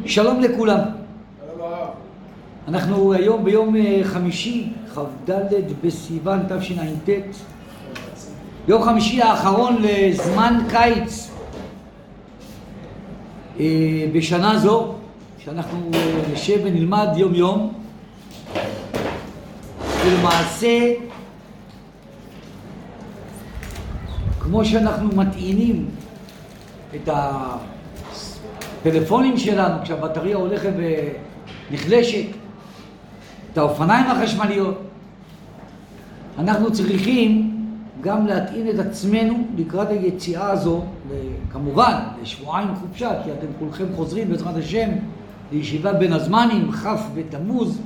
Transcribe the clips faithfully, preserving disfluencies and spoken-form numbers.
שלום לכולם. אנחנו היום ביום חמישי, כ"ד בסיוון תשע"ט, יום חמישי האחרון לזמן קיץ בשנה זו, שאנחנו נשב ונלמד יום יום, ולמעשה כמו שאנחנו מטעינים את הפלאפונים שלנו כשהבטריה הולכת ונחלשת, את האופניים החשמליות, אנחנו צריכים גם להטעין את עצמנו לקראת היציאה הזו, כמובן לשבועיים חופשה, כי אתם כולכם חוזרים בעזרת השם לישיבה בין הזמנים, כ' בתמוז,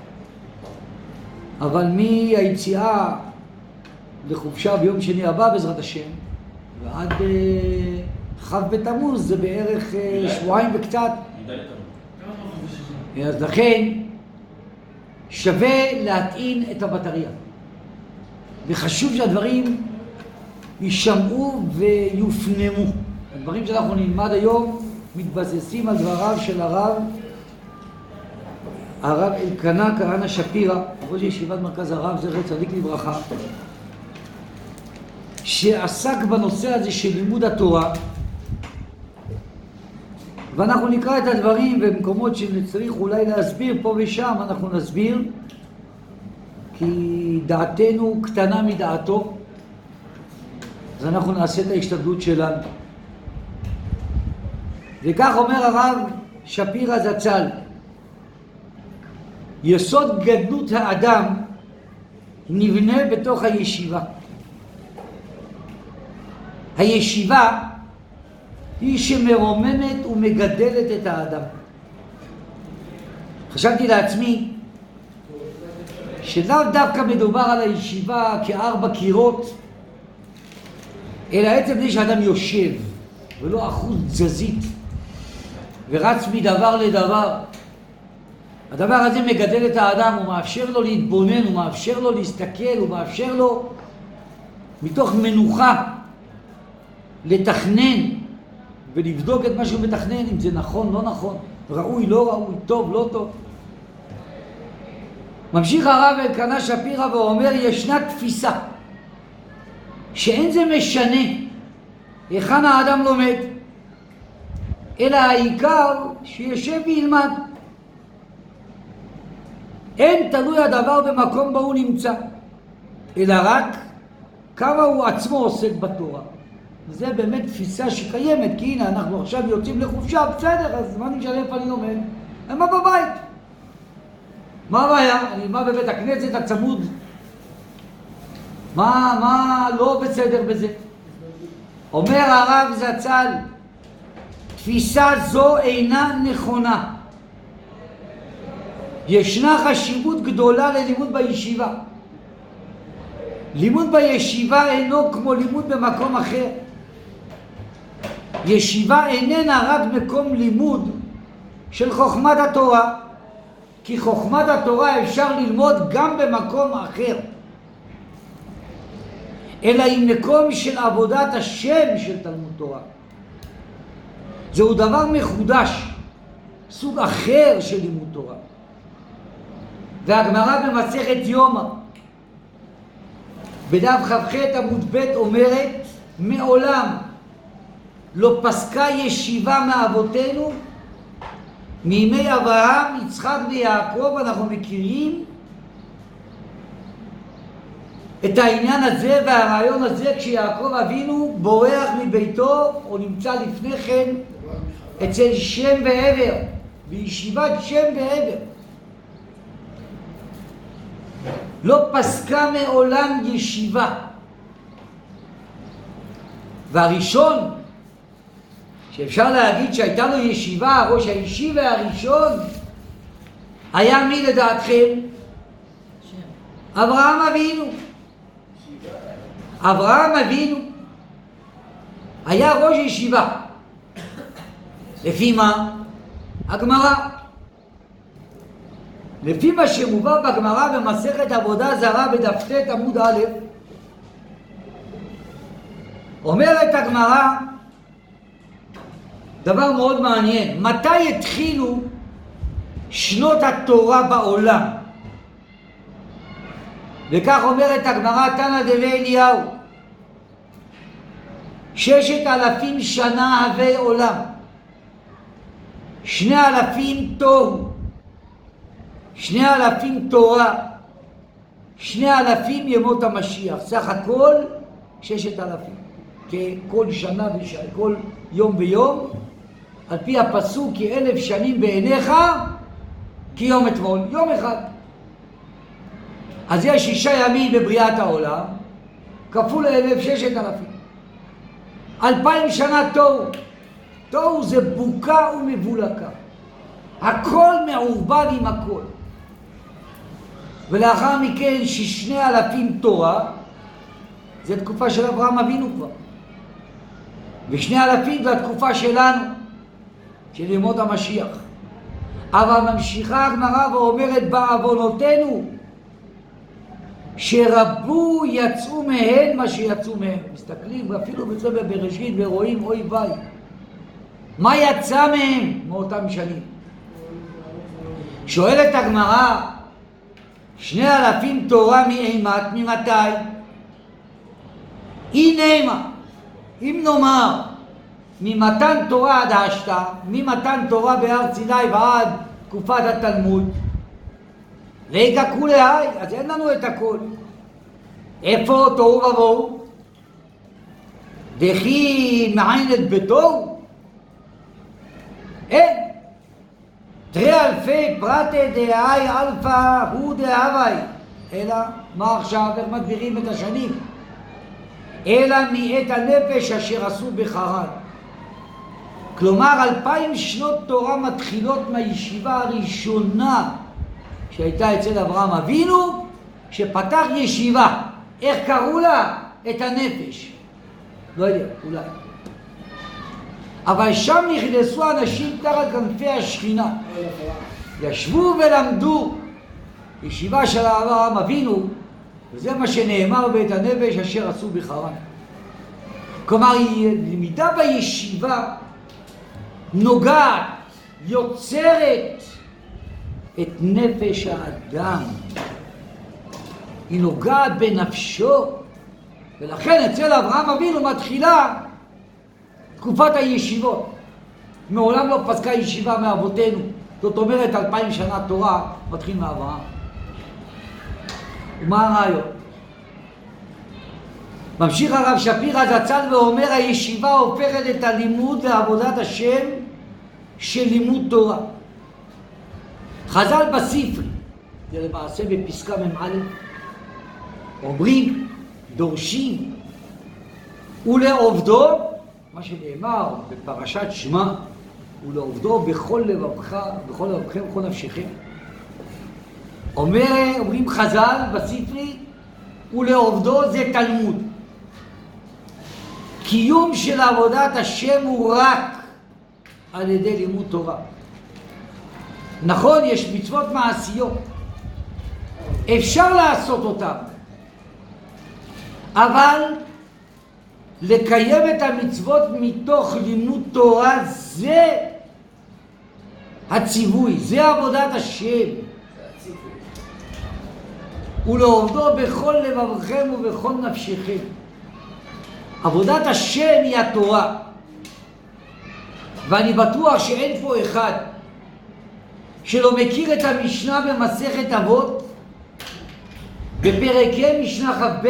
אבל מהיציאה לחופשה ביום שני הבא בעזרת השם ועד כ' בתמוז זה בערך שבועיים וקצת. אז לכן שווה להטעין את הבטריה, וחשוב שהדברים יישמעו ויופנמו. הדברים שאנחנו נלמד היום מתבססים על דבריו של הרב הרב אלקנה כהנא שפירא, ראש ישיבת מרכז הרב זכר צדיק לברכה, שעסק בנושא הזה של לימוד התורה, ואנחנו נקרא את הדברים במקומות שנצטרך אולי להסביר פה ושם, אנחנו נסביר, כי דעתנו קטנה מדעתו, אז אנחנו נעשה את ההשתדלות שלנו. וכך אומר הרב שפירא זצ"ל: יסוד גדלות האדם נבנה בתוך הישיבה. הישיבה היא שמרוממת ומגדלת את האדם. חשבתי לעצמי שלאו דווקא מדובר על הישיבה כארבע קירות, אלא עצם זה שאדם יושב ולא אחוז תזזית ורץ מדבר לדבר. הדבר הזה מגדל את האדם, הוא מאפשר לו להתבונן, הוא מאפשר לו להסתכל, הוא מאפשר לו מתוך מנוחה לתכנן ולבדוק את מה שהוא מתכנן, אם זה נכון, לא נכון, ראוי, לא ראוי, טוב, לא טוב. ממשיך הרב אלקנה שפירא ואומר, ישנה תפיסה שאין זה משנה היכן האדם לומד, אלא העיקר שישב וילמד. אין תלוי הדבר במקום בו הוא נמצא, אלא רק כמה הוא עצמו עוסק בתורה. וזה באמת תפיסה שקיימת, כי הנה אנחנו עכשיו יוצאים לחופשה, בסדר, אז מה נשאר איפה אני לומד? אני מה בבית? מה הבעיה? אני מה בבית הכנסת הצמוד? מה, מה לא בסדר בזה? אומר הרב זצ"ל, תפיסה זו אינה נכונה. ישנה חשיבות גדולה ללימוד בישיבה. לימוד בישיבה אינו כמו לימוד במקום אחר. ישיבה איננה רק מקום לימוד של חוכמת התורה, כי חוכמת התורה אפשר ללמוד גם במקום אחר, אלא היא מקום של עבודת השם של תלמוד תורה. זהו דבר מחודש, סוג אחר של לימוד תורה. והגמרא במסכת יומא בדף כ"ח עמוד ב' אומרת, מעולם לא פסקה ישיבה מאבותינו מימי אברהם, יצחק ויעקב. אנחנו מכירים את העניין הזה והרעיון הזה כשיעקב אבינו בורח מביתו, או נמצא לפני כן אצל שם ועבר, בישיבת שם ועבר. לא פסקה מעולם ישיבה. והראשון שאפשר להגיד שהייתה לו ישיבה, ראש הישיבה הראשון, היה מי לדעתכם? אברהם אבינו. אברהם אבינו היה ראש ישיבה. לפי מה? הגמרא. לפי מה שמובא בגמרא במסכת עבודה זרה בדף ט' עמוד א', אומרת הגמרא דבר מאוד מעניין. מתי התחילו שנות התורה בעולם? וכך אומרת הגמרא תנא דבי אליהו, ששת אלפים שנה הווי עולם, שני אלפים תוהו, שני אלפים תורה, שני אלפים ימות המשיח. סך הכל ששת אלפים. ככל שנה וכל יום ויום, על פי הפסוק, כי אלף שנים בעיניך כיום אתמול, יום אחד. אז יש שישה ימים בבריאת העולם, כפול אלף, ששת אלפים. אלפיים שנה תוהו. תוהו זה בוקה ומבולקה. הכל מעורבב עם הכל. ולאחר מכן ששני אלפים תורה, זה תקופה של אברהם אבינו כבר. ושני אלפים זה התקופה שלנו, של ימות המשיח. אבל ממשיכה הגמרא ואומרת בעוונותינו, שרבו יצאו מהן מה שיצאו מהן. מסתכלים אפילו בספר בראשית ורואים אוי ויי. מה יצא מהם מאותם שנים? שואלת הגמרא, שני אלפים תורה מאימת, ממתי? הנה, אם נאמר ממתן תורה עד השתה, ממתן תורה בהר סיני ועד תקופת התלמוד, והגעו להי, אז אין לנו את הכל. איפה תוהו ובוהו? דכי מעיינת בתוהו? אין. תרי אלפי פרטי דהי אלפא הוא דהווי. אלא, מה עכשיו? איך מגדירים את השנים? אלא מאת הנפש אשר עשו בחרן. כלומר, אלפיים שנות תורה מתחילות מהישיבה הראשונה שהייתה אצל אברהם אבינו, שפתח ישיבה. איך קראו לה? את הנפש. לא יודע, אולי. אבל שם נכנסו אנשים תחת כנפי השכינה. ישבו ולמדו. ישיבה של אברהם אבינו, וזה מה שנאמר בית הנפש אשר עשו בחרן. כלומר, למידה בישיבה נוגעת, יוצרת את נפש האדם. היא נוגעת בנפשו, ולכן אצל אברהם אבינו מתחילה תקופת הישיבות. מעולם לא פסקה ישיבה מאבותינו. זאת אומרת, אלפיים שנה תורה מתחיל מאברהם. ומה הרעיון? ממשיך הרב שפירא זצ"ל ואומר, הישיבה הופכת את הלימוד לעבודת השם של לימוד תורה. חז"ל בספרי, זה למעשה בפסקה מ"א, אומרים, דורשים, ולעובדו, מה שנאמר בפרשת שמע, ולעובדו בכל לבבך, בכל לבבכם, בכל נפשכם. אומר, אומרים חז"ל בספרי, ולעובדו זה תלמוד. קיום של עבודת השם הוא רק על ידי לימוד תורה. נכון, יש מצוות מעשיות, אפשר לעשות אותן, אבל לקיים את המצוות מתוך לימוד תורה זה הציווי, זה עבודת השם. ולעובדו בכל לבבכם ובכל נפשכם. עבודת השם היא התורה, ואני בטוח שאין פה אחד שלא מכיר את המשנה במסכת אבות בפרק ה' משנה כ"ב,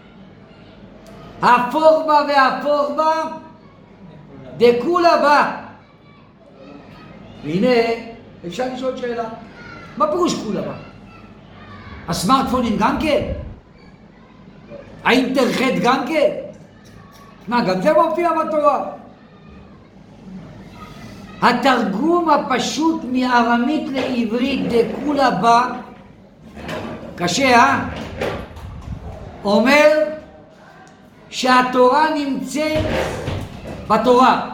הפוך בה והפוך בה דכולה בה. והנה אפשר לשאול שאלה, מה פירוש כולה בה? הסמארטפונים גם כן? האינטרנט גם כן? מה, גם זה מופיע בתורה? התרגום הפשוט מארמית לעברית דכולה בה, קשה, אה? אומר שהתורה נמצאת בתורה.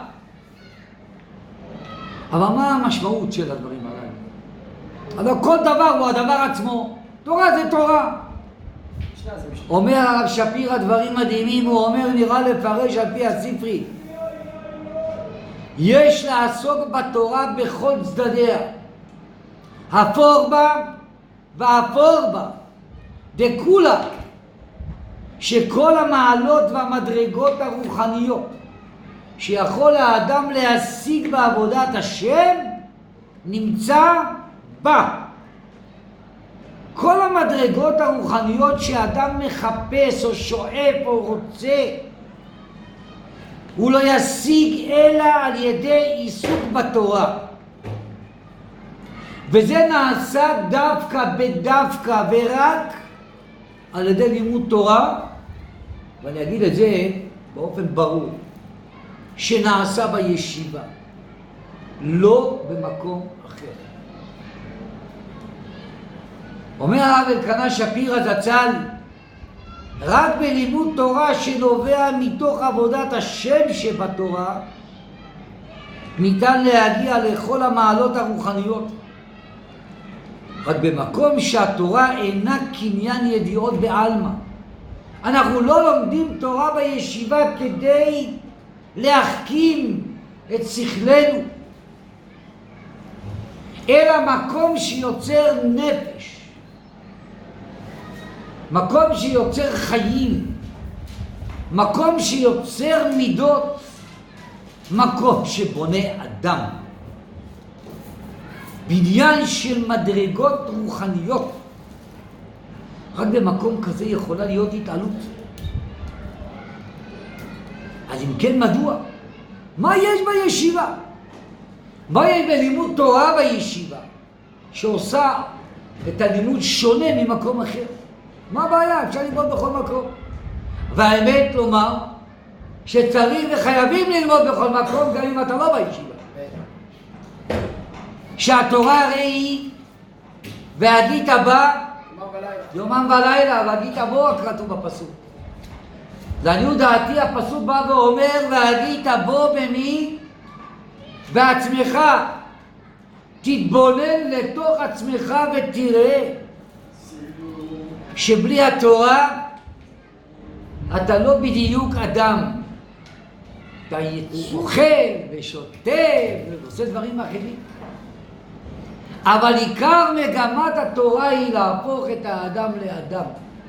אבל מה המשמעות של הדברים הללו? אבל כל דבר הוא הדבר עצמו. תורה זה תורה. אומר הרב שפירא דברים מדהימים, הוא אומר, נראה לפרש על פי הספרי, יש לעסוק בתורה בכל צדדיה, הפור בה והפור בה, דכולה, שכל המעלות והמדרגות הרוחניות שיכול האדם להשיג בעבודת השם נמצא בה. כל המדרגות הרוחניות שאדם מחפש או שואף או רוצה, הוא לא ישיג אלא על ידי עיסוק בתורה. וזה נעשה דווקא בדווקא ורק על ידי לימוד תורה, ואני אגיד את זה באופן ברור, שנעשה בישיבה, לא במקום אחר. אומר הרב אלקנה שפירא זצ"ל, רק בלימוד תורה שנובע מתוך עבודת השם שבתורה, ניתן להגיע לכל המעלות הרוחניות. רק במקום שהתורה אינה קניין ידיעות בעלמא. אנחנו לא לומדים תורה בישיבה כדי להחכים את שכלנו, אלא מקום שיוצר נפש, מקום שיוצר חיים, מקום שיוצר מידות, מקום שבונה אדם, בניין של מדרגות רוחניות. רק במקום כזה יכולה להיות התעלות. אז אם כן, מדוע? מה יש בישיבה? מה יש בלימוד תורה בישיבה שעושה את הלימוד שונה ממקום אחר? מה הבעיה? אפשר ללמוד בכל מקום. והאמת לומר שצריך וחייבים ללמוד בכל מקום גם אם אתה לא בישיבה. שהתורה הרי היא והגית בה יומם ולילה, והגית בו כתוב בפסוק. לעניות דעתי הפסוק בא ואומר והגית בו במי? בעצמך. תתבונן לתוך עצמך ותראה שבלי התורה אתה לא בדיוק אדם. אתה אוכל ושותה ועושה דברים אחרים. אבל עיקר מגמת התורה היא להפוך את האדם לאדם.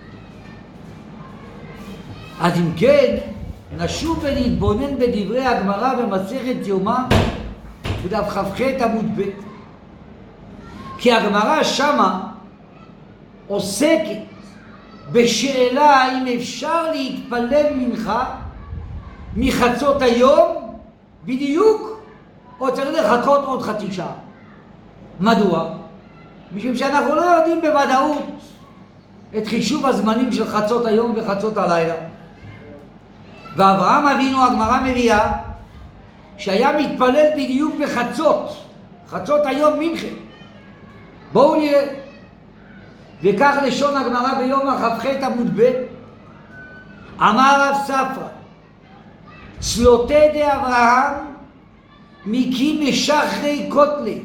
אז אם כן, נשוב ונתבונן בדברי הגמרא במסכת יומא בדף כ"ח עמוד ב'. כי הגמרא שמה עוסקת בשאלה האם אפשר להתפלל מנחה מחצות היום בדיוק, או צריך לחכות עוד חצי שעה. מדוע? משום שאנחנו לא יודעים בוודאות את חישוב הזמנים של חצות היום וחצות הלילה. ואברהם אבינו, הגמרא מביאה, שהיה מתפלל בדיוק בחצות, חצות היום מנחה. בואו נראה. וכך לשון הגמרא ביום כ"ח עמוד ב'. אמר רב ספרא, צלותי דאברהם מקים משחרי קוטלי.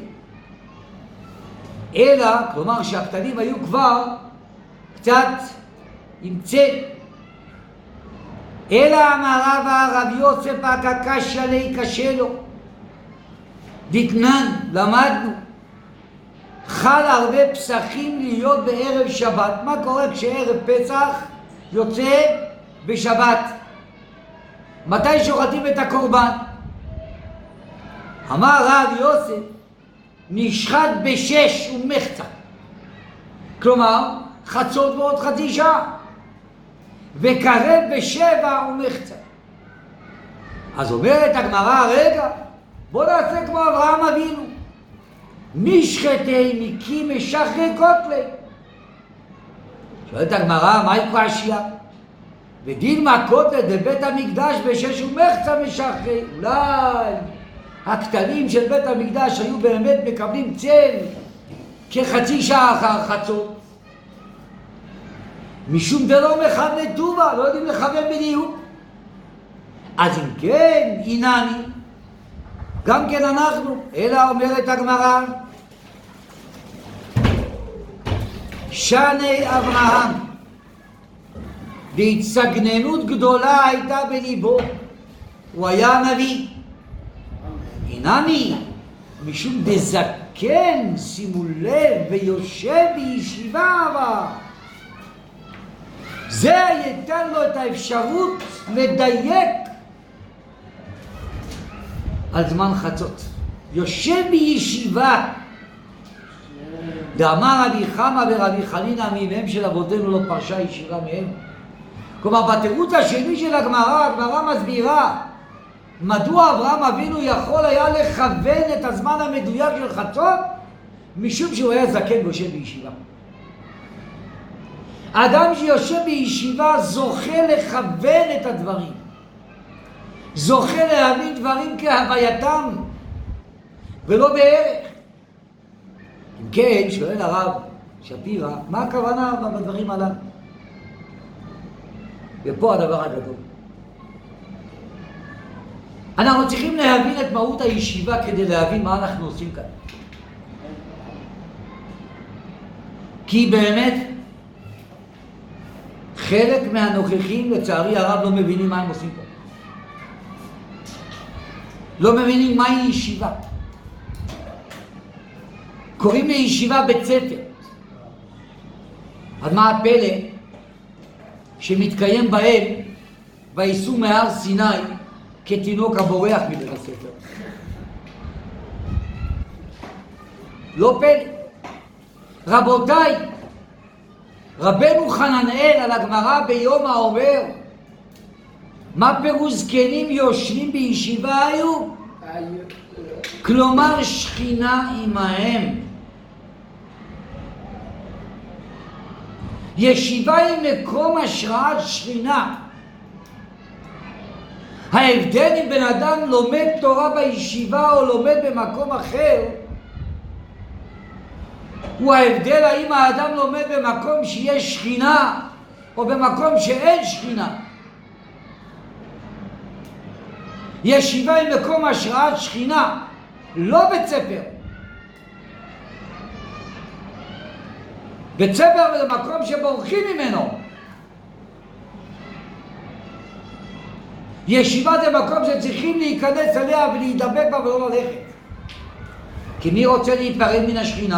אלא, כלומר שהקטנים היו כבר קצת עם צל. אלא אמר רבא רב יוסף הקקשיא ליה קשה לו. דתנן, למדנו, חל הרבה פסחים להיות בערב שבת. מה קורה כשערב פסח יוצא בשבת? מתי שוחטים את הקורבן? אמר רב יוסף, נשחט בשש ומחצה. כלומר, חצות ועוד חצי שעה. וקרב בשבע ומחצה. אז אומרת הגמרא, רגע, בוא נעשה כמו אברהם אבינו. נשחטי מקים משחרי קוטלי. שואלת הגמרא, מהי קשיא? ודילמה קוטלי דבית המקדש בשש ומחצה משחרי. אולי הקטנים של בית המקדש היו באמת מקבלים צל כחצי שעה אחר חצות. משום דלא מכוון טובה, לא יודעים לכוון בדיוק. אז אם כן, הנני, גם כן אנחנו, אלא אומרת הגמרא, שני אברהם, והצגננות גדולה הייתה בליבו, הוא היה נביא, הנמי, משום דזקן, שימו לב, ויושב בישיבה בה. זה ייתן לו את האפשרות לדייק על זמן חצות. יושב בישיבה. דאמר רבי חמא ורבי חנינא מימיהם של אבותינו לא פרשה ישיבה מהם. כלומר, בתירוץ השני של הגמרא, הגמרא מסבירה מדוע אברהם אבינו יכול היה לכוון את הזמן המדויק של חצות? משום שהוא היה זקן ויושב בישיבה. האדם שיושב בישיבה זוכה לכוון את הדברים, זוכה להבין דברים כהווייתם ולא בערך. אם כן, שואל הרב שפירא, מה הכוונה בדברים הללו? ופה הדבר הגדול. אנחנו צריכים להבין את מהות הישיבה כדי להבין מה אנחנו עושים כאן. כי באמת חלק מהנוכחים לצערי הרב לא מבינים מה הם עושים פה. לא מבינים מהי ישיבה. קוראים לישיבה בית ספר. אז מה הפלא שמתקיים בהם וייסעו מהר סיני כתינוק הבורח מבית הספר? לא פלא. רבותיי, רבנו חננאל על הגמרא ביומא אומר, מה פירוש זקנים יושבים בישיבה היו? כלומר שכינה עמהם. ישיבה היא מקום השראת שכינה. ההבדל אם בן אדם לומד תורה בישיבה או לומד במקום אחר, הוא ההבדל האם האדם לומד במקום שיש שכינה או במקום שאין שכינה. ישיבה היא מקום השראת שכינה, לא בית ספר. בית ספר זה מקום שבורחים ממנו. ישיבה זה מקום שצריכים להיכנס אליה ולהידבק בה ולא ללכת. כי מי רוצה להיפרד מן השכינה?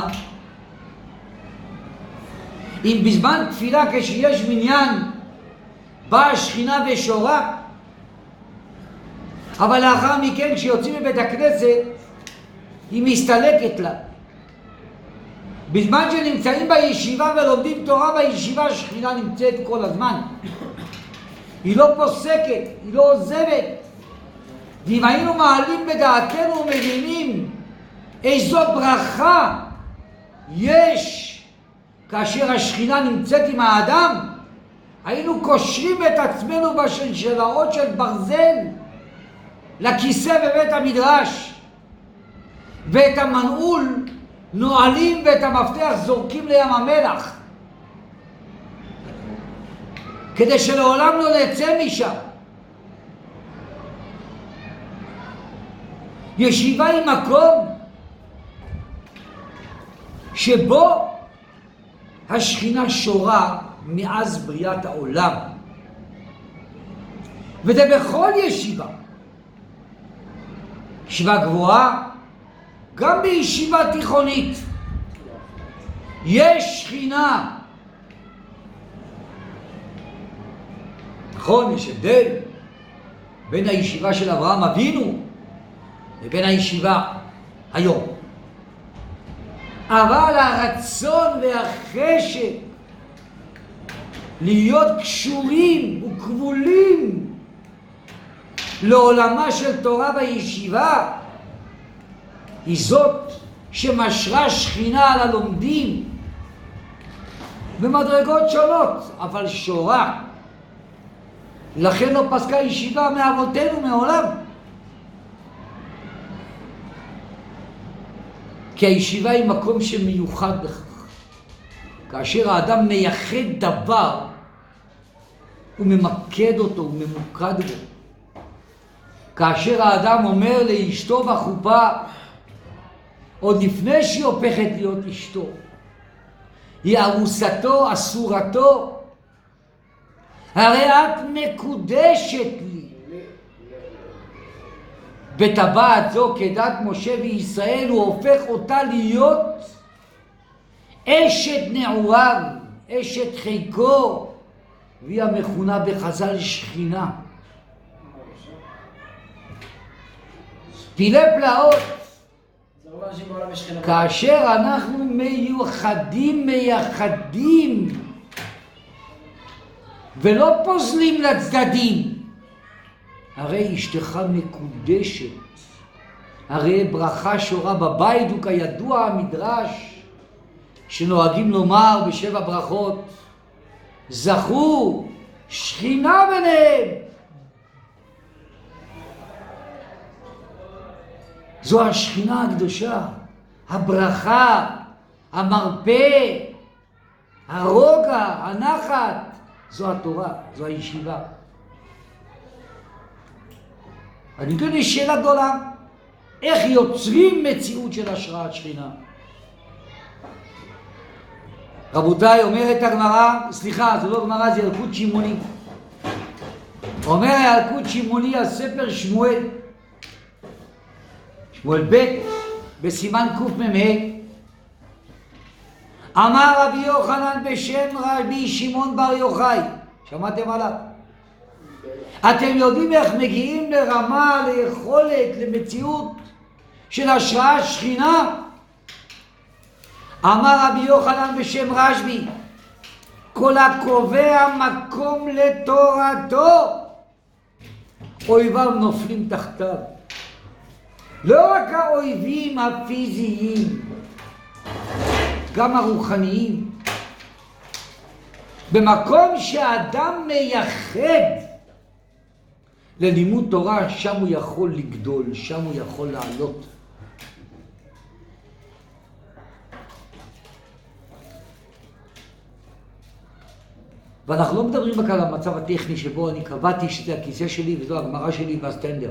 אם בזמן תפילה כשיש מניין באה השכינה ושורה, אבל לאחר מכן כשיוצאים מבית הכנסת היא מסתלקת לה. בזמן שנמצאים בישיבה ולומדים תורה בישיבה, השכינה נמצאת כל הזמן. היא לא פוסקת, היא לא עוזבת. ואם היינו מעלים בדעתנו ומבינים איזו ברכה יש כאשר השכינה נמצאת עם האדם, היינו קושרים את עצמנו בשלשלאות של ברזל לכיסא בבית המדרש, ואת המנעול נועלים ואת המפתח זורקים לים המלח, כדי שלעולם לא נצא משם. ישיבה היא מקום שבו השכינה שורה מאז בריאת העולם, וזה בכל ישיבה. ישיבה גבוהה, גם בישיבה תיכונית יש שכינה. נכון, יש הבדל בין הישיבה של אברהם אבינו לבין הישיבה היום. אבל הרצון והחשק להיות קשורים וכבולים לעולמה של תורה בישיבה היא זאת שמשרה שכינה על הלומדים במדרגות שונות, אבל שורה. לכן לא פסקה ישיבה מאבותינו מעולם. כי הישיבה היא מקום שמיוחד בכך. כאשר האדם מייחד דבר, הוא ממקד אותו, הוא ממוקד בו. כאשר האדם אומר לאשתו בחופה, עוד לפני שהיא הופכת להיות אשתו, היא ארוסתו, אסורתו, הרי את מקודשת לי. בטבעת זו כדת משה וישראל, הוא הופך אותה להיות אשת נעוריו, אשת חיקו, והיא המכונה בחז"ל שכינה. פילי פלאות. כאשר אנחנו מיוחדים, מייחדים, ולא פוזלים לצדדים, הרי אשתך מקודשת, הרי ברכה שורה בבית, הוא כידוע המדרש שנוהגים לומר בשבע ברכות, זכו שכינה ביניהם. זו השכינה הקדושה, הברכה, המרפא, הרוגע, הנחת, זו התורה, זו הישיבה. אני יודע, יש שאלה גדולה, איך יוצרים מציאות של השראת שכינה? רבותיי, אומרת הגמרא, סליחה, זה לא גמרא, זה ילקוט שמעוני. אומר ילקוט שמעוני על ספר שמואל, שמואל ב' בסימן קמ"ה, אמר רבי יוחנן בשם רבי שמעון בר יוחאי, שמעתם עליו? אתם יודעים איך מגיעים לרמה, ליכולת, למציאות של השראת שכינה? אמר רבי יוחנן בשם רשב"י, כל הקובע מקום לתורתו, אויביו נופלים תחתיו. לא רק האויבים הפיזיים, גם הרוחניים. במקום שהאדם מייחד ללימוד תורה, שם הוא יכול לגדול, שם הוא יכול לעלות. ואנחנו לא מדברים רק על המצב הטכני שבו אני קבעתי שזה הכיסא שלי וזו הגמרא שלי והסטנדר.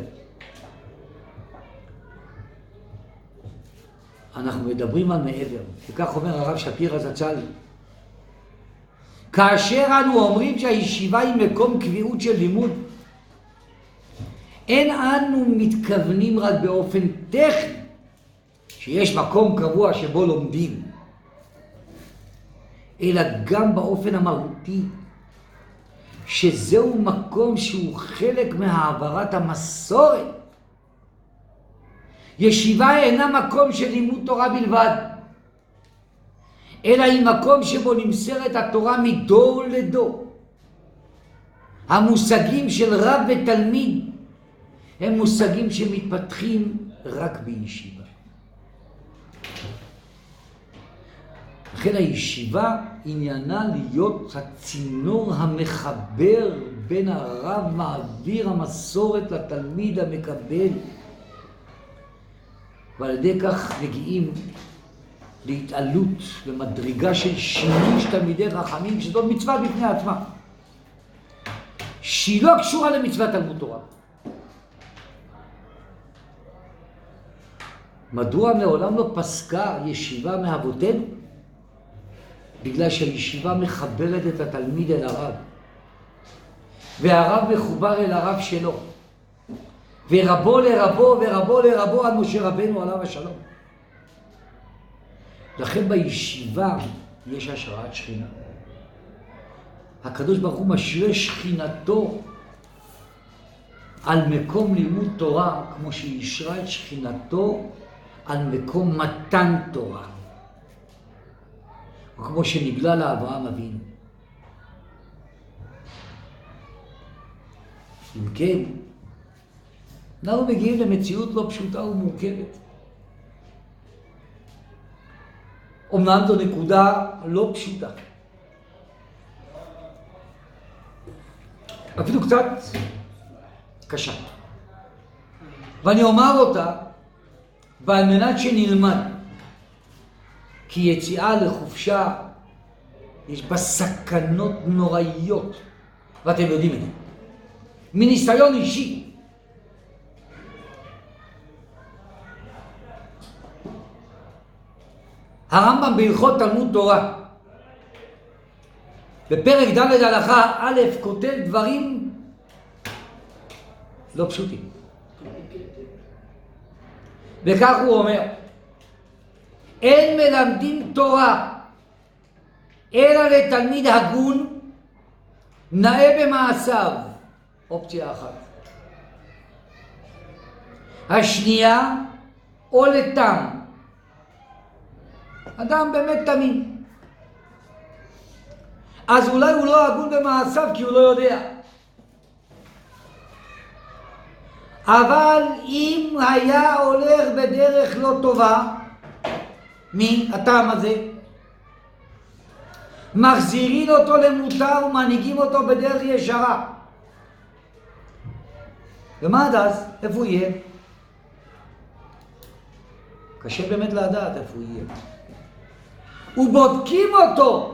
אנחנו מדברים על מעבר, וכך אומר הרב שפירא זצ"ל. כאשר אנו אומרים שהישיבה היא מקום קביעות של לימוד, אין אנו מתכוונים רק באופן טכני, שיש מקום קבוע שבו לומדים, אלא גם באופן המהותי, שזהו מקום שהוא חלק מהעברת המסורת. ישיבה אינה מקום של לימוד תורה בלבד, אלא היא מקום שבו נמסרת התורה מדור לדור. המושגים של רב ותלמיד הם מושגים שמתפתחים רק בישיבה. לכן הישיבה עניינה להיות הצינור המחבר בין הרב מעביר המסורת לתלמיד המקבל, ועל ידי כך מגיעים להתעלות, למדרגה של שינוי של תלמידי חכמים, שזאת מצווה בפני עצמה, שהיא לא קשורה למצוות תלמוד תורה. מדוע מעולם לא פסקה ישיבה מאבותינו? בגלל שהישיבה מחברת את התלמיד אל הרב, והרב מחובר אל הרב שלו, ורבו לרבו ורבו לרבו על משה רבנו עליו השלום. לכן בישיבה יש השראת שכינה. הקדוש ברוך הוא משרה שכינתו על מקום לימוד תורה, כמו שישרה את שכינתו על מקום מתן תורה, וכמו שנגלה לאברהם אבינו. אם כן, אנחנו מגיעים למציאות לא פשוטה ומורכבת. אמנם זו נקודה לא פשוטה, אפילו קצת קשה, ואני אומר אותה ועל מנת שנלמד, כי יציאה לחופשה יש בה סכנות נוראיות, ואתם יודעים את זה מניסיון אישי. הרמב"ם בהלכות תלמוד תורה בפרק ד' הלכה א' כותב דברים לא פשוטים. וכך הוא אומר, אין מלמדים תורה אלא לתלמיד הגון, נאה במעשיו. אופציה אחת. השנייה, או לתם. אדם באמת תמים. אז אולי הוא לא הגון במעשיו כי הוא לא יודע. אבל אם היה הולך בדרך לא טובה, מי הטעם הזה? מחזירים אותו למותר ומנהיגים אותו בדרך ישרה. ומה עד אז? איפה הוא יהיה? קשה באמת לדעת איפה הוא יהיה. ובודקים אותו,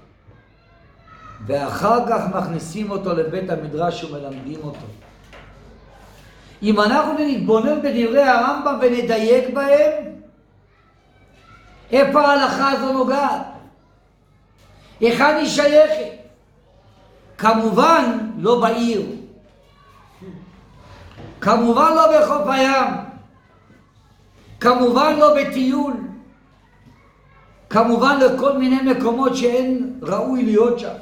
ואחר כך מכניסים אותו לבית המדרש ומלמדים אותו. אם אנחנו נתבונן בדברי הרמב"ם ונדייק בהם, איפה ההלכה הזו נוגעת? היכן היא שייכת? כמובן לא בעיר, כמובן לא בחוף הים, כמובן לא בטיול, כמובן לכל מיני מקומות שאין ראוי להיות שם.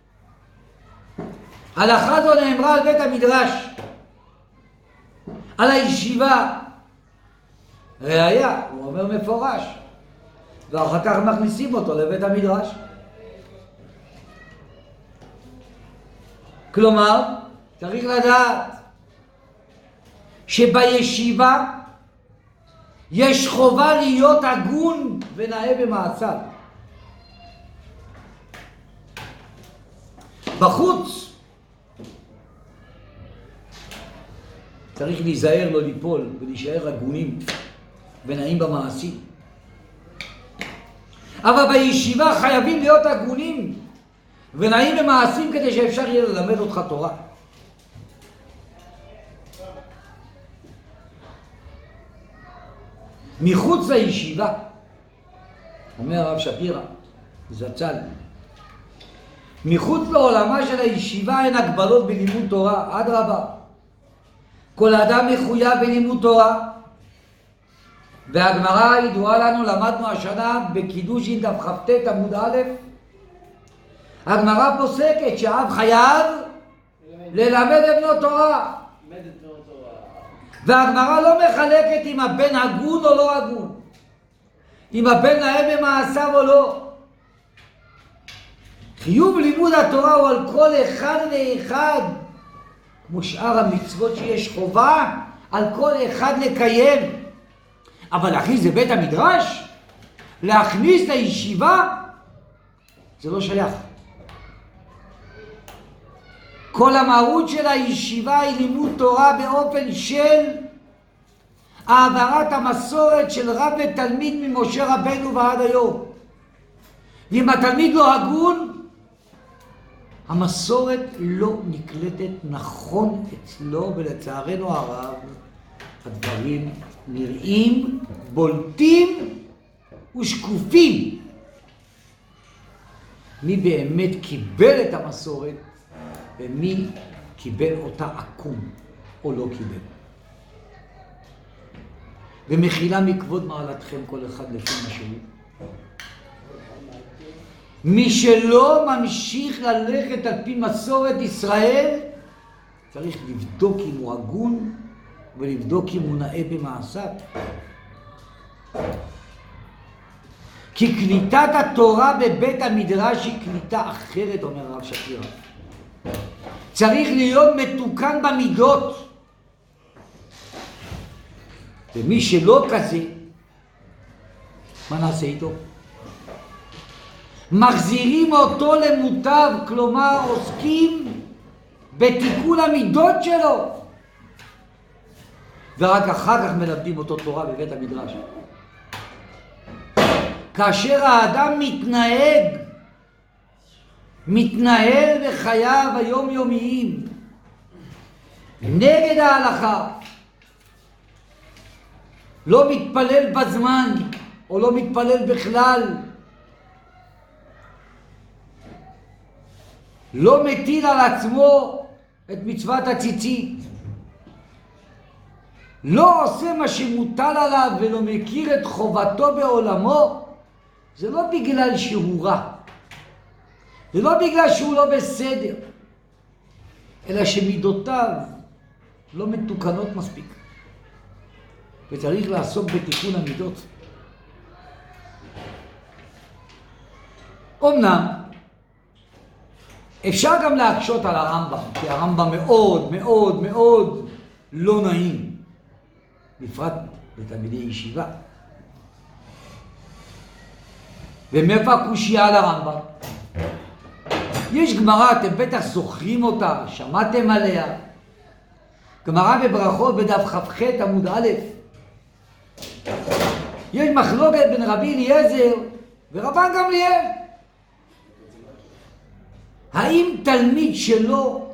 ההלכה זו נאמרה על בית המדרש, על הישיבה. ראיה, הוא אומר מפורש, ואחר כך מכניסים אותו לבית המדרש. כלומר, צריך לדעת שבישיבה יש חובה להיות הגון ונאה במעשיו. בחוץ צריך להיזהר לא ליפול ולהישאר הגונים ונאים במעשים. אבל בישיבה חייבים להיות הגונים ונאים במעשים כדי שאפשר יהיה ללמד אותך תורה. מחוץ לישיבה, אומר הרב שפירא זצ"ל, מחוץ לעולמה של הישיבה אין הגבלות בלימוד תורה, אדרבה. כל אדם מחויב בלימוד תורה, והגמרא ידועה לנו, למדנו השנה בקידושין דף כ"ט עמוד א', הגמרא פוסקת שאב חייב ללמד את בנו תורה. והגמרא לא מחלקת אם הבן הגון או לא הגון, אם הבן נאה במעשיו או לא. חיוב לימוד התורה הוא על כל אחד ואחד, כמו שאר המצוות שיש חובה על כל אחד לקיים. אבל להכניס לבית המדרש, להכניס לישיבה, זה לא שייך. כל המהות של הישיבה היא לימוד תורה באופן של העברת המסורת של רב ותלמיד ממשה רבנו ועד היום. ואם התלמיד לא הגון, המסורת לא נקלטת נכון אצלו, ולצערנו הרב הדברים נראים בולטים ושקופים. מי באמת קיבל את המסורת ומי קיבל אותה עקום או לא קיבל. ומחילה מכבוד מעלתכם כל אחד לפי מה שהוא. מי שלא ממשיך ללכת על פי מסורת ישראל, צריך לבדוק אם הוא הגון ולבדוק אם הוא נאה במעשיו. כי קליטת התורה בבית המדרש היא קליטה אחרת, אומר הרב שפירא. צריך להיות מתוקן במידות. ומי שלא כזה, מה נעשה איתו? מחזירים אותו למוטב, כלומר עוסקים בתיקון המידות שלו, ורק אחר כך מלמדים אותו תורה בבית המדרש. כאשר האדם מתנהג, מתנהל בחייו היומיומיים נגד ההלכה, לא מתפלל בזמן או לא מתפלל בכלל, לא מטיל על עצמו את מצוות הציצית, לא עושה מה שמוטל עליו ולא מכיר את חובתו בעולמו, זה לא בגלל שהוא רע, זה לא בגלל שהוא לא בסדר, אלא שמידותיו לא מתוקנות מספיק, וצריך לעסוק בתיקון המידות. אמנם אפשר גם להקשות על הרמב"ם, כי הרמב"ם מאוד מאוד מאוד לא נעים, בפרט לתלמידי ישיבה. ומאיפה הקושיה על הרמב"ם? יש גמרא, אתם בטח זוכרים אותה, שמעתם עליה. גמרא בברכות בדף כ"ח עמוד א'. יש מחלוקת בין רבי אליעזר ורבן גמליאל. האם תלמיד שלו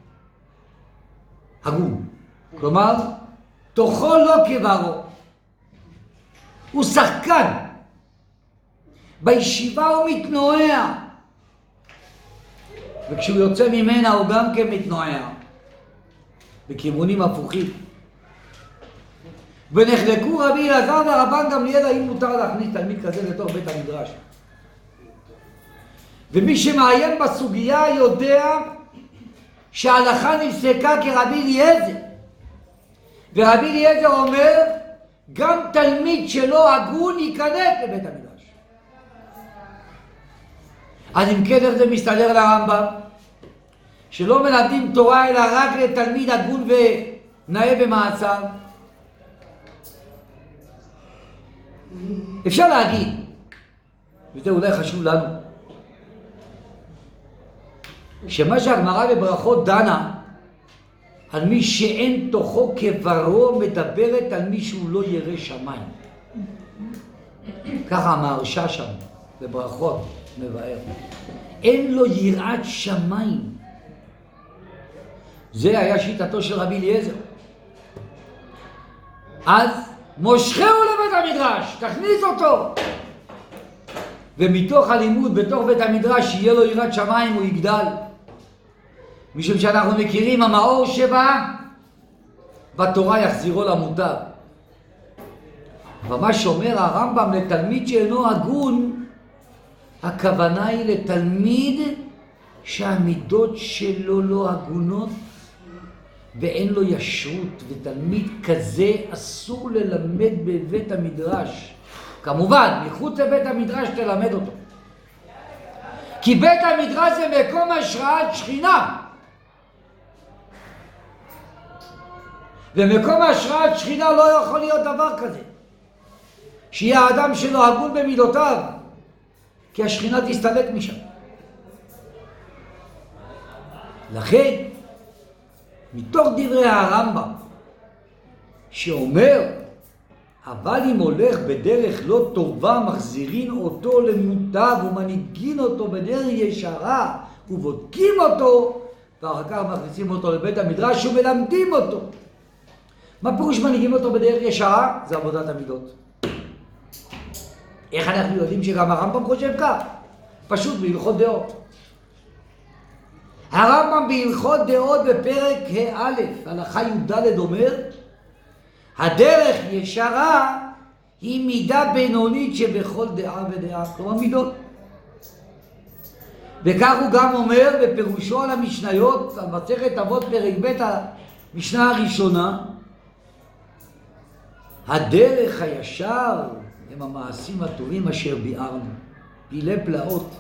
הגון? כלומר, תוכו לא כברו. הוא שחקן. בישיבה הוא מתנועע. וכשהוא יוצא ממנה הוא גם כן מתנועע. בכיוונים הפוכים. ונחלקו רבי אלעזר ורבן גמליאל האם מותר להכניס תלמיד כזה לתוך בית המדרש. ומי שמעיין בסוגיה יודע שההלכה נפסקה כרבי אליעזר. ורבי אליעזר אומר, גם תלמיד שלא הגון ייכנס לבית המדרש. אז אם כן, איך זה מסתדר לרמב"ם? שלא מלמדים תורה אלא רק לתלמיד הגון ונאה במעצר? אפשר להגיד, וזה אולי חשוב לנו, שמה שהגמרא בברכות דנה על מי שאין תוכו כברו, מדברת על מי שהוא לא ירא שמיים. ככה המהרש"א שם בברכות מבאר. אין לו יראת שמיים. זה היה שיטתו של רבי אליעזר. אז מושכהו לבית המדרש, תכניס אותו. ומתוך הלימוד בתוך בית המדרש יהיה לו יראת שמיים, הוא יגדל. משום שאנחנו מכירים המאור שבא בתורה יחזירו למוטב. ומה שאומר הרמב"ם לתלמיד שאינו הגון, הכוונה היא לתלמיד שהמידות שלו לא הגונות ואין לו ישרות, ותלמיד כזה אסור ללמד בבית המדרש. כמובן, מחוץ לבית המדרש תלמד אותו. כי בית המדרש זה מקום השראת שכינה. ומקום השראת שכינה לא יכול להיות דבר כזה. שיהיה האדם שלו הגון במידותיו, כי השכינה תסתלק משם. לכן, מתוך דברי הרמב"ם, שאומר, אבל אם הולך בדרך לא טובה, מחזירין אותו למוטב ומנהיגין אותו בדרך ישרה ובודקים אותו, ואחר כך מכניסים אותו לבית המדרש ומלמדים אותו. מה פירוש מנהיגים אותו בדרך ישרה? זה עבודת המידות. איך אנחנו יודעים שגם הרמב"ם חושב כך? פשוט בהלכות דעות. הרמב"ם בהלכות דעות בפרק ה' הלכה י"ד אומר, הדרך ישרה היא מידה בינונית שבכל דעה ודעה, כלומר מידות. וכך הוא גם אומר בפירושו על המשניות, על מסכת אבות פרק ב' המשנה הראשונה, הדרך הישר הם המעשים הטובים אשר ביארנו, פילי פלאות.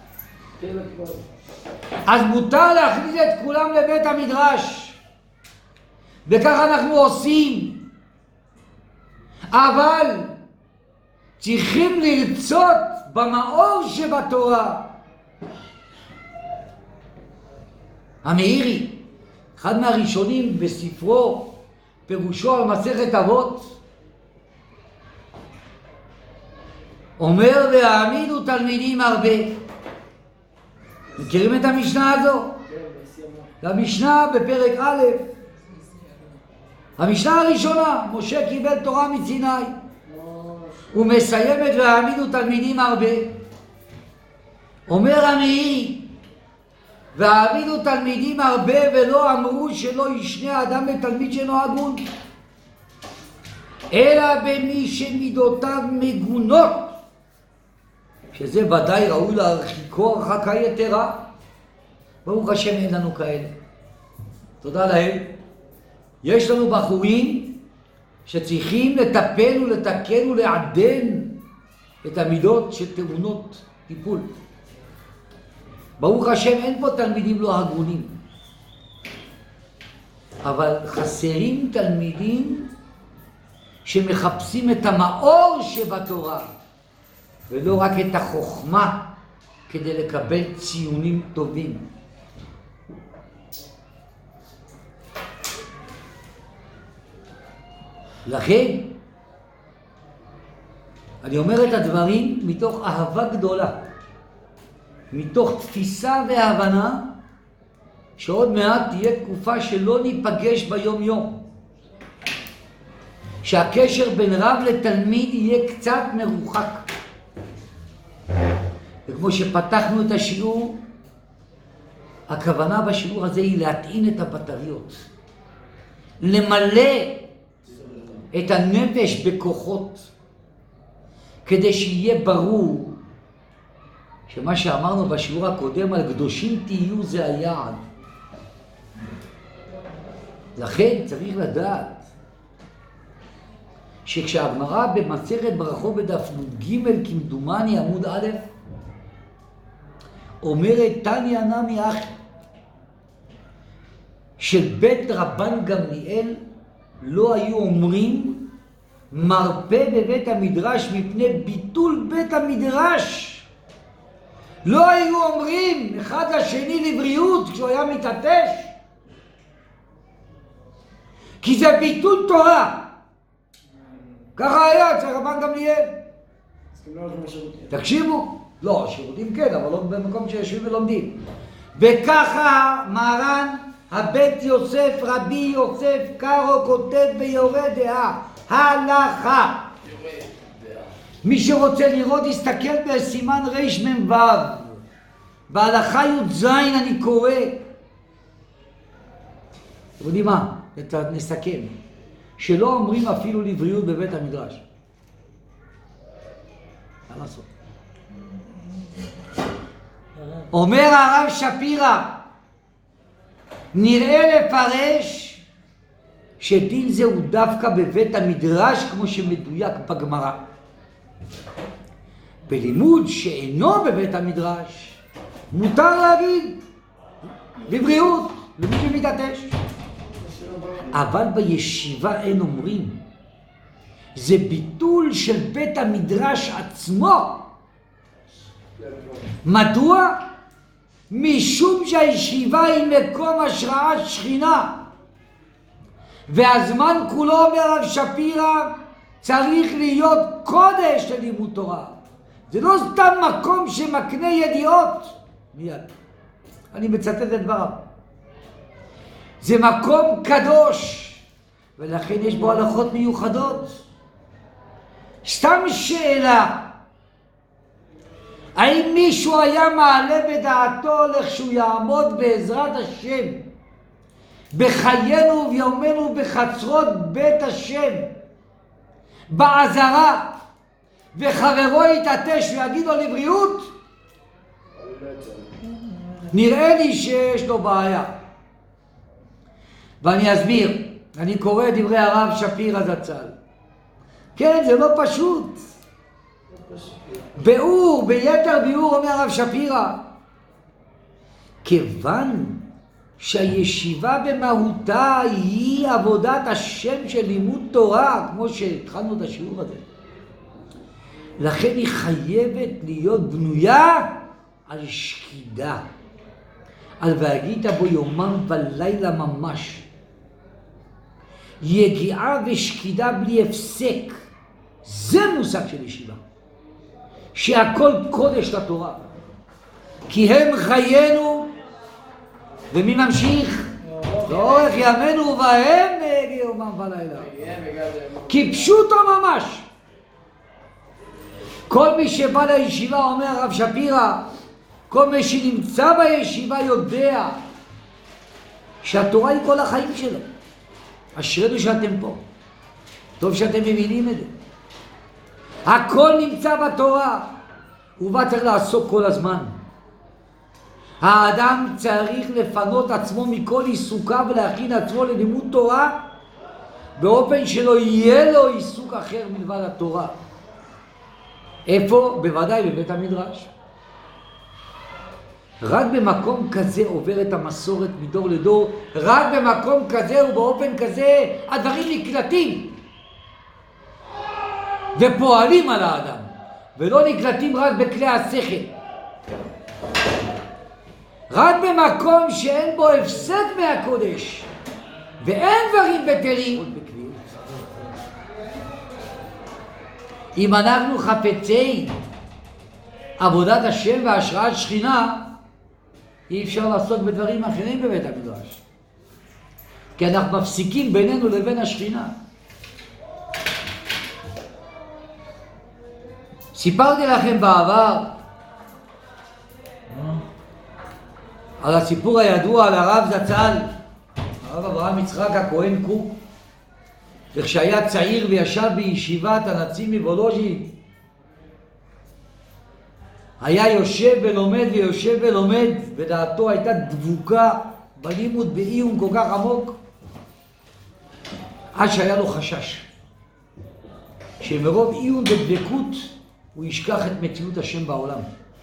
אז מותר להכניס את כולם לבית המדרש, וכך אנחנו עושים. אבל צריכים לרצות במאור שבתורה. המאירי, אחד מהראשונים בספרו, פירושו על מסכת אבות, אומר והעמידו תלמידים הרבה. מכירים את המשנה הזו? המשנה בפרק א', המשנה הראשונה, משה קיבל תורה מסיני. הוא מסיימת והעמידו תלמידים הרבה. אומר המאירי, והעמידו תלמידים הרבה ולא אמרו שלא ישנה אדם לתלמיד שאינו הגון. אלא במי שמידותיו מגונות, שזה ודאי ראוי להרחיקו הרחקה יתרה. ברוך השם אין לנו כאלה. תודה להם. יש לנו בחורים שצריכים לטפל ולתקן ולעדן את המידות שטעונות טיפול. ברוך השם אין פה תלמידים לא הגונים. אבל חסרים תלמידים שמחפשים את המאור שבתורה, ולא רק את החוכמה כדי לקבל ציונים טובים. לכן, אני אומר את הדברים מתוך אהבה גדולה, מתוך תפיסה והבנה שעוד מעט תהיה תקופה שלא ניפגש ביום יום. שהקשר בין רב לתלמיד יהיה קצת מרוחק. וכמו שפתחנו את השיעור, הכוונה בשיעור הזה היא להטעין את הבטריות. למלא את הנפש בכוחות, כדי שיהיה ברור שמה שאמרנו בשיעור הקודם על קדושים תהיו זה היעד. לכן צריך לדעת שכשהגמרא במסכת ברכות בדף ג' כמדומני עמוד א' אומרת תניא נמי אחי של בית רבן גמליאל לא היו אומרים מרפא בבית המדרש מפני ביטול בית המדרש. לא היו אומרים אחד לשני לבריאות כשהוא היה מתעטש, כי זה ביטול תורה. ככה היה אצל רבן גמליאל. תקשיבו, לא, שירותים כן, אבל לא במקום שיושבים ולומדים. וככה מרן הבית יוסף רבי יוסף קארו כותב ביורה דעה הלכה. מי שרוצה לראות יסתכל בסימן רש מ"ו בהלכה י"ז אני קורא. אתם יודעים מה? נסכם שלא אומרים אפילו לבריאות בבית המדרש. מה לעשות? אומר הרב שפירא נראה לפרש שדין זה הוא דווקא בבית המדרש כמו שמדויק בגמרא. בלימוד שאינו בבית המדרש מותר להגיד בבריאות למי שמתעטש. אבל בישיבה אין אומרים. זה ביטול של בית המדרש עצמו. מדוע? משום שהישיבה היא מקום השראת שכינה. והזמן כולו, אומר הרב שפירא, צריך להיות קודש ללימוד תורה. זה לא סתם מקום שמקנה ידיעות. מיד. אני מצטט את דבריו. זה מקום קדוש, ולכן יש בו הלכות מיוחדות. סתם שאלה, האם מישהו היה מעלה בדעתו לכשהוא יעמוד בעזרת השם בחיינו וביומנו בחצרות בית השם בעזרה וחברו יתעטש ויגיד לו לבריאות? נראה לי שיש לו בעיה. ואני אסביר, אני קורא את דברי הרב שפירא זצ"ל. כן, זה לא פשוט. ביאור, ביתר ביאור אומר הרב שפירא, כיוון שהישיבה במהותה היא עבודת השם של לימוד תורה, כמו שהתחלנו את השיעור הזה, לכן היא חייבת להיות בנויה על שקידה, על והגית בו יומם ולילה ממש. יגיעה ושקידה בלי הפסק, זה מושג של ישיבה, שהכל קודש לתורה, כי הם חיינו. ומי ממשיך? לאורך ימינו ובהם יגיע יומם ולילה, כי פשוטו ממש. כל מי שבא לישיבה, אומר הרב שפירא, כל מי שנמצא בישיבה יודע שהתורה היא כל החיים שלו. אשרינו שאתם פה. טוב שאתם מבינים את זה. הכל נמצא בתורה, ובה צריך לעסוק כל הזמן. האדם צריך לפנות עצמו מכל עיסוקיו ולהכין עצמו ללימוד תורה, באופן שלא יהיה לו עיסוק אחר מלבד התורה. איפה? בוודאי בבית המדרש. רק במקום כזה עוברת המסורת מדור לדור, רק במקום כזה ובאופן כזה הדברים נקלטים ופועלים על האדם, ולא נקלטים רק בכלי השכל. רק במקום שאין בו הפסק מהקודש ואין דברים בטלים. אם אנחנו חפצי עבודת השם והשראת שכינה, אי אפשר לעסוק בדברים אחרים בבית המדרש, כי אנחנו מפסיקים בינינו לבין השכינה. סיפרתי לכם בעבר על הסיפור הידוע על הרב זצ"ל, הרב אברהם יצחק הכהן קוק, וכשהיה צעיר וישב בישיבת הנציב מוולוז'ין, היה יושב ולומד ויושב ולומד, ודעתו הייתה דבוקה בלימוד בעיון כל כך עמוק, עד שהיה לו חשש שמרוב עיון ודבקות הוא ישכח את מציאות השם בעולם.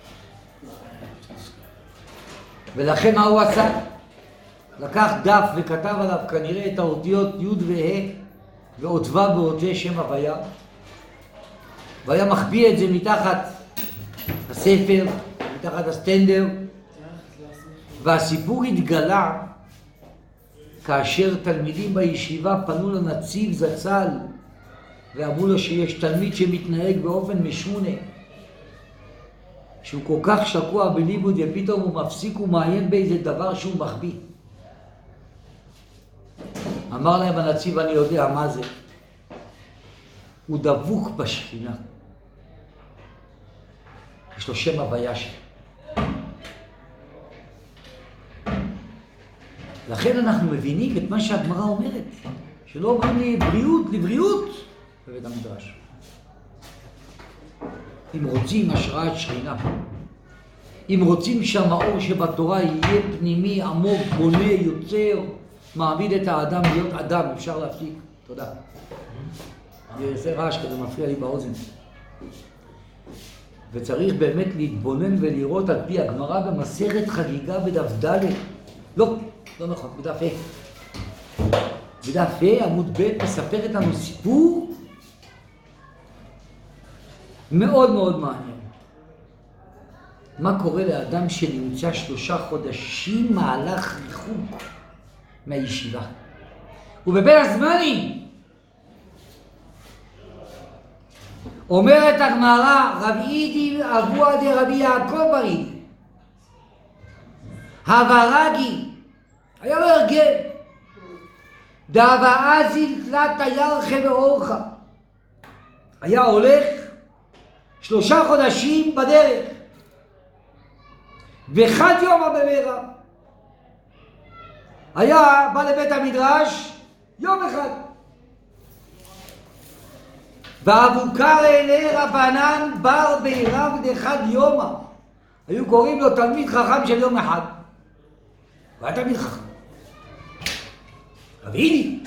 ולכן מה הוא עשה? לקח דף וכתב עליו כנראה את האותיות י' וה' ועוד ו' באותי שם הוויה, והיה מחביא את זה מתחת הספר, מתחת הסטנדר, והסיפור התגלה כאשר תלמידים בישיבה פנו לנציב זצ"ל ואמרו לו שיש תלמיד שמתנהג באופן משונה, שהוא כל כך שקוע בלימוד ופתאום הוא מפסיק ומעיין באיזה דבר שהוא מחביא. אמר להם הנציב, אני יודע מה זה, הוא דבוק בשכינה, יש לו שם הוויה שלו. לכן אנחנו מבינים את מה שהגמרא אומרת, שלא אומרים לי בריאות, לבריאות בבית המדרש. אם רוצים השראת שכינה, אם רוצים שהמאור שבתורה יהיה פנימי, עמוק, בונה, יוצר, מעמיד את האדם להיות אדם, אפשר להפסיק. תודה. זה רעש כזה מפריע לי באוזן. וצריך באמת להתבונן ולראות על פי הגמרא במסכת חגיגה בדף ד', לא, לא נכון, בדף ה'. בדף ה' עמוד ב' מספרת לנו סיפור מאוד מאוד מעניין. מה קורה לאדם שנמצא שלושה חודשים מהלך ריחוק מהישיבה? ובבין הזמנים אומרת הגמרא, רבי אידי אבוה דרבי יעקב ברי הורגי, היה לו הרגל דאבה אזיל תלת ירחה ואורחה, היה הולך שלושה חודשים בדרך וחד יומא במהרה, היה בא לבית המדרש יום אחד, ואבוקר אלה רבנן בר בעירב דחד יומא, היו קוראים לו תלמיד חכם של יום אחד, והיה תלמיד חכם. רבי אידי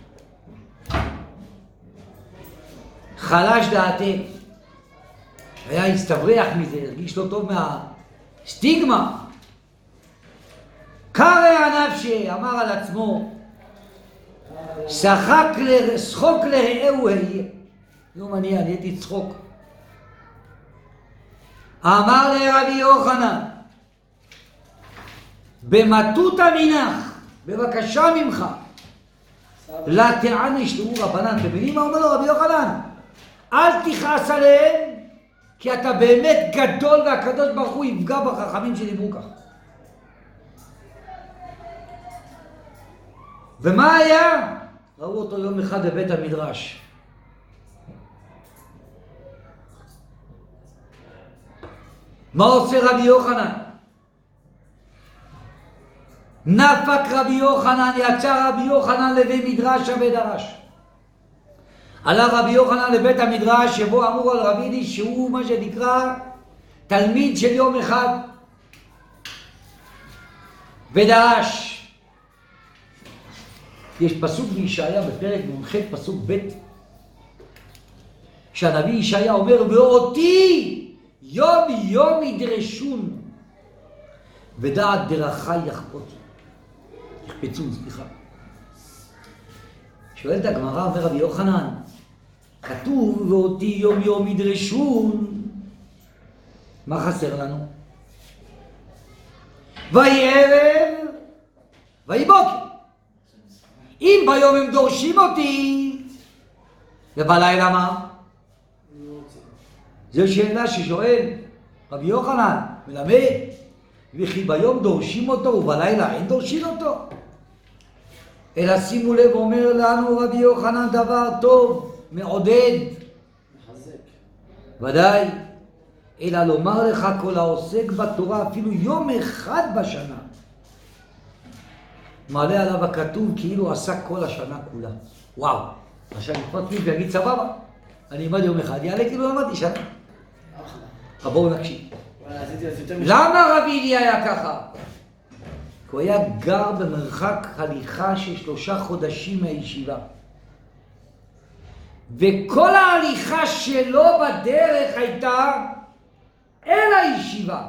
חלש דעתי, היה הסתברח מזה, הרגיש לא טוב מהסטיגמה. קרא הנפשי, אמר על עצמו, שחק לשחוק לרעהו היה. יום אני עליתי צחוק. אמר לרבי יוחנן, במטות המינך, בבקשה ממך, לתען ישתרו רבנן. אתם מבינים מה אומר לו רבי יוחנן? אל תכעס עליהם, כי אתה באמת גדול והקדוש ברוך הוא יפגע בחכמים שדיברו כך. ומה היה? ראו אותו יום אחד בבית המדרש. מה עושה רבי יוחנן? נפק רבי יוחנן, יצא רבי יוחנן לבית מדרש ודרש. הלך רבי יוחנן לבית המדרש שבו אמרו על רבי אידיש שהוא מה שנקרא תלמיד של יום אחד, ודרש. יש פסוק בישעיה בפרק מ"ח פסוק ב' שהנביא ישעיה אומר ואותי יום יום ידרשון ודעת דרכי יחפוץ יחפצון, סליחה. שואלת הגמרא, אומר רבי יוחנן, כתוב ואותי יום יום ידרשון, מה חסר לנו? ויהי ערב ויהי בוקר. אם ביום הם דורשים אותי ובלילה מה? זו שאלה ששואל רבי יוחנן, מלמד, וכי ביום דורשים אותו ובלילה אין דורשים אותו. אלא שימו לב, אומר לנו רבי יוחנן דבר טוב, מעודד. מחזק. ודאי, אלא לומר לך כל העוסק בתורה אפילו יום אחד בשנה. מעלה עליו הכתוב כאילו עשה כל השנה כולה. וואו, עכשיו נקפוץ לי ויגיד סבבה, אני אלמד יום אחד, יעלה כאילו למדתי שנה. אבל בואו נקשיב. למה רבי אלי היה ככה? כי הוא היה גר במרחק הליכה של שלושה חודשים מהישיבה. וכל ההליכה שלו בדרך הייתה אל הישיבה.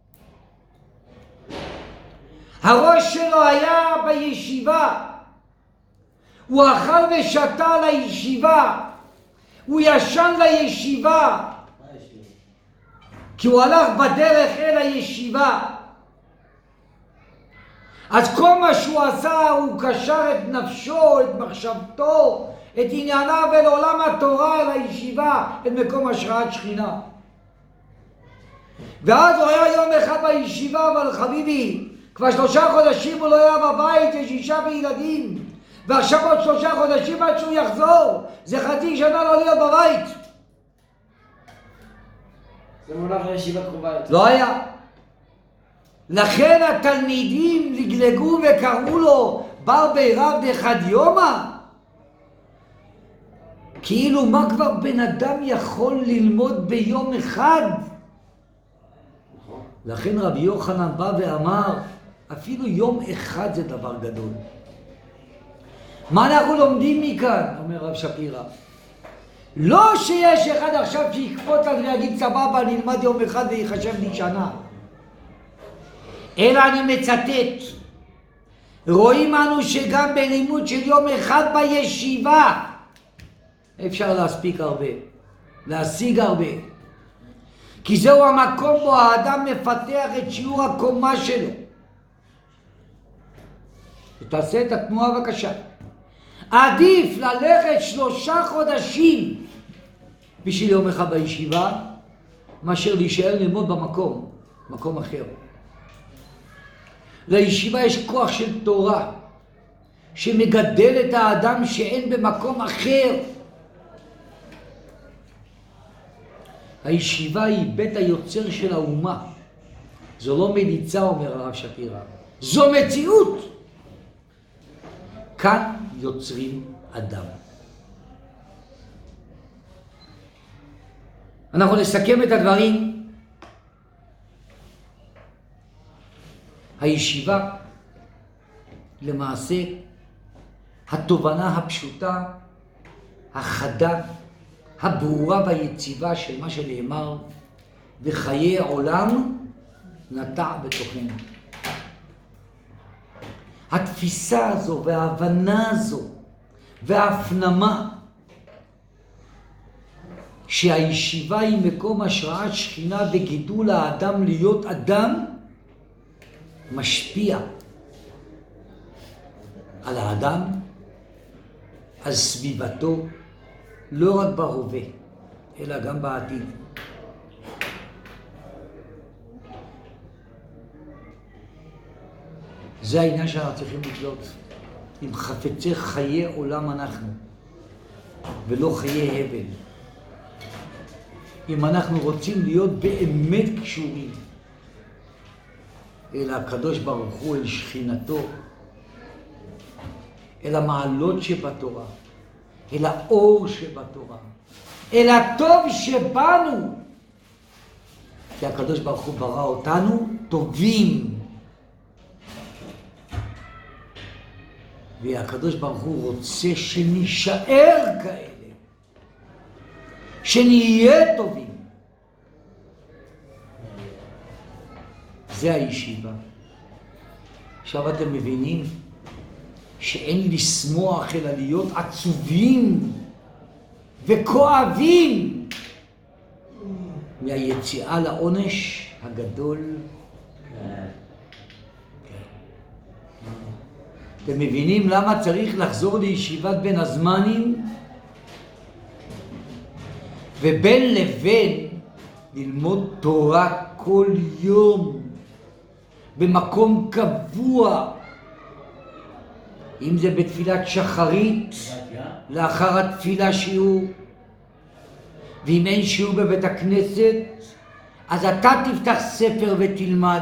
הראש שלו היה בישיבה. הוא אכל ושתה לישיבה. הוא ישן לישיבה. כי הוא הלך בדרך אל הישיבה. אז כל מה שהוא עשה, הוא קשר את נפשו, את מחשבתו, את ענייניו אל עולם התורה, אל הישיבה, אל מקום השראת שכינה. ואז הוא היה יום אחד בישיבה, אבל חביבי, כבר שלושה חודשים הוא לא היה בבית, יש אישה וילדים. ועכשיו עוד שלושה חודשים עד שהוא יחזור. זה חצי שנה לא להיות בבית. זה מונח לישיבה קרובה יותר. לא היה. לכן התלמידים לגלגו וקראו לו בר בי רב דחד יומא. כאילו מה כבר בן אדם יכול ללמוד ביום אחד? לכן רבי יוחנן בא ואמר, אפילו יום אחד זה דבר גדול. מה אנחנו לומדים מכאן? אומר רב שפירא. לא שיש אחד עכשיו שיקפוץ על ויגיד סבבה, אני אלמד יום אחד ויחשב לי שנה. אלא אני מצטט. רואים אנו שגם בלימוד של יום אחד בישיבה אפשר להספיק הרבה, להשיג הרבה. כי זהו המקום בו האדם מפתח את שיעור הקומה שלו. ותעשה את התנועה בבקשה. עדיף ללכת שלושה חודשים בשביל יום אחד בישיבה, מאשר להישאר ללמוד במקום, מקום אחר. לישיבה יש כוח של תורה, שמגדל את האדם שאין במקום אחר. הישיבה היא בית היוצר של האומה. זו לא מליצה, אומר הרב שפירא. זו מציאות. כאן יוצרים אדם. אנחנו נסכם את הדברים. הישיבה, למעשה, התובנה הפשוטה, החדה, הברורה והיציבה של מה שנאמר, וחיי עולם נטע בתוכנו. התפיסה הזו וההבנה הזו וההפנמה שהישיבה היא מקום השראת שכינה וגידול האדם להיות אדם, משפיע על האדם, על סביבתו, לא רק בהווה, אלא גם בעתיד. זה העניין שאנחנו צריכים לקלוט. אם חפצי חיי עולם אנחנו, ולא חיי הבל. אם אנחנו רוצים להיות באמת קשורים אל הקדוש ברוך הוא, אל שכינתו, אל המעלות שבתורה, אל האור שבתורה, אל הטוב שבנו. כי הקדוש ברוך הוא ברא אותנו טובים. והקדוש ברוך הוא רוצה שנישאר כאלה, שנהיה טובים. זה הישיבה. עכשיו אתם מבינים שאין לשמוח אלא להיות עצובים וכואבים מהיציאה לעונש הגדול. אתם מבינים למה צריך לחזור לישיבת בין הזמנים? ובין לבין ללמוד תורה כל יום במקום קבוע, אם זה בתפילת שחרית לאחר התפילה שיעור, ואם אין שיעור בבית הכנסת אז אתה תפתח ספר ותלמד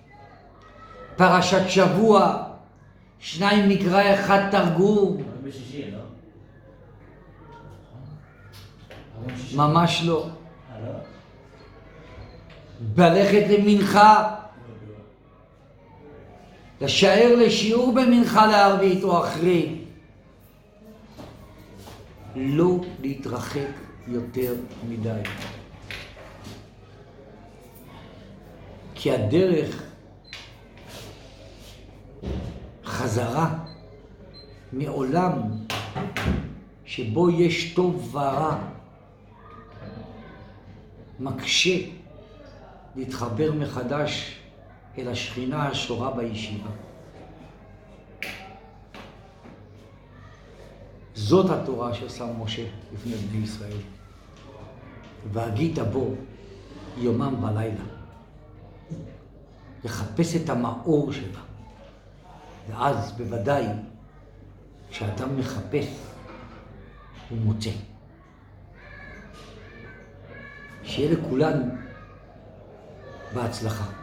פרשת שבוע, שניים מקרא אחד תרגום. בשישי, לא? ממש לא. בלכת למנחה, לשער לשיעור במנחה לערבית או אחרי. לא להתרחק יותר מדי. כי הדרך חזרה מעולם שבו יש טוב ורע מקשה להתחבר מחדש אל השכינה השורה בישיבה. זאת התורה ששם משה לפני בני ישראל. והגית בו יומם ולילה. לחפש את המאור שלה. ואז בוודאי כשאתה מחפש הוא מוצא. שיהיה לכולנו בהצלחה.